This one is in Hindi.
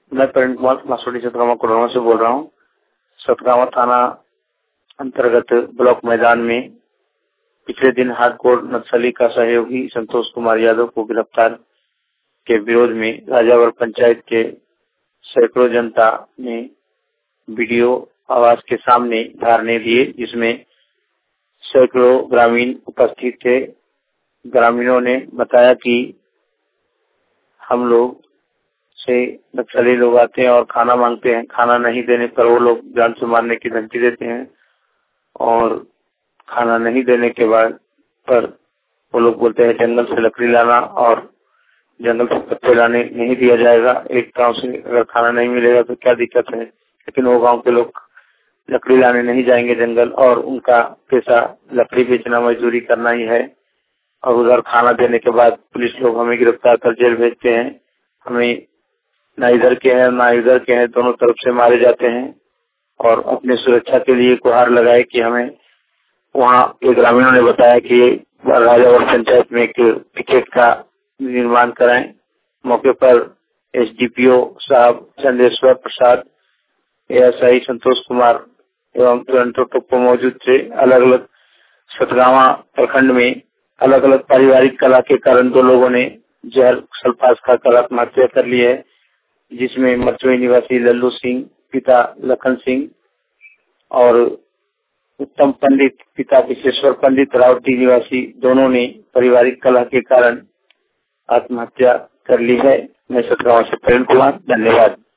मैं प्रेम कुमार मासोड़ी सतगावा कोडरमा से बोल रहा हूँ। सतगावा थाना अंतर्गत ब्लॉक मैदान में पिछले दिन हार्डकोर नक्सली का सहयोगी संतोष कुमार यादव को गिरफ्तार के विरोध में राजावर पंचायत के सैकड़ों जनता ने वीडियो आवास के सामने धरने दिए, जिसमें सैकड़ों ग्रामीण उपस्थित थे। ग्रामीणों ने बताया कि हम लोग से नक्सली लोग आते हैं और खाना मांगते हैं, खाना नहीं देने पर वो लोग जान से मारने की धमकी देते हैं और खाना नहीं देने के बाद पर वो लोग बोलते हैं जंगल से लकड़ी लाना और जंगल से पत्ते लाने नहीं दिया जाएगा। एक गांव से अगर खाना नहीं मिलेगा तो क्या दिक्कत है, लेकिन वो गांव के लोग लकड़ी लाने नहीं जाएंगे जंगल, और उनका पैसा लकड़ी बेचना, मजदूरी करना ही है। और उधर खाना देने के बाद पुलिस लोग हमें गिरफ्तार कर जेल भेजते हैं। हमें ना इधर के हैं ना इधर के हैं, दोनों तरफ से मारे जाते हैं। और अपने सुरक्षा के लिए गुहार लगाए कि हमें वहाँ के ग्रामीणों ने बताया कि राजावर पंचायत में एक पिकेट का निर्माण कराएं। मौके पर एसडीपीओ साहब चंदेश्वर प्रसाद, एएसआई संतोष कुमार एवं तुरंतो टोप्पो मौजूद थे। अलग अलग सतगावा प्रखंड में अलग अलग पारिवारिक कला के कारण दो लोगों ने जहर सल्फास खाकर आत्महत्या कर ली है, जिसमें मरचोई निवासी लल्लू सिंह पिता लखन सिंह और उत्तम पंडित पिता विशेश्वर पंडित रावटी निवासी दोनों ने पारिवारिक कला के कारण आत्महत्या कर ली है। मैं सतगावा से प्रेम कुमार, धन्यवाद।